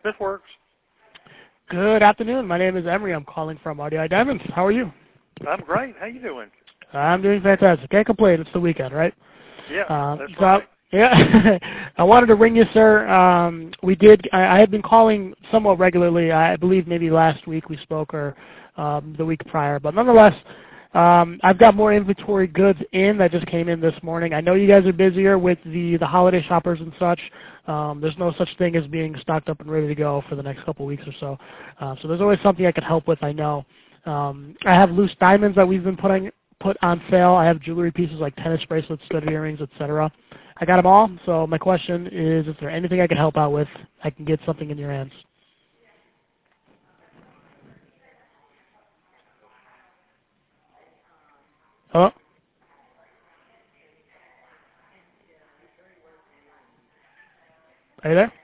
This works. Good afternoon. My name is Emery. I'm calling from RDI Diamonds. How are you? I'm great. How you doing? I'm doing fantastic. Can't complain. It's the weekend, right? Yeah, that's right. Yeah, I wanted to ring you, sir. I had been calling somewhat regularly. I believe maybe last week we spoke or the week prior. But nonetheless, I've got more inventory goods in that just came in this morning. I know you guys are busier with the holiday shoppers and such. There's no such thing as being stocked up and ready to go for the next couple of weeks or so. So there's always something I could help with, I know. I have loose diamonds that we've been put on sale. I have jewelry pieces like tennis bracelets, studded earrings, etc. I got them all. So my question is there anything I can help out with? I can get something in your hands. Hello? Are you there?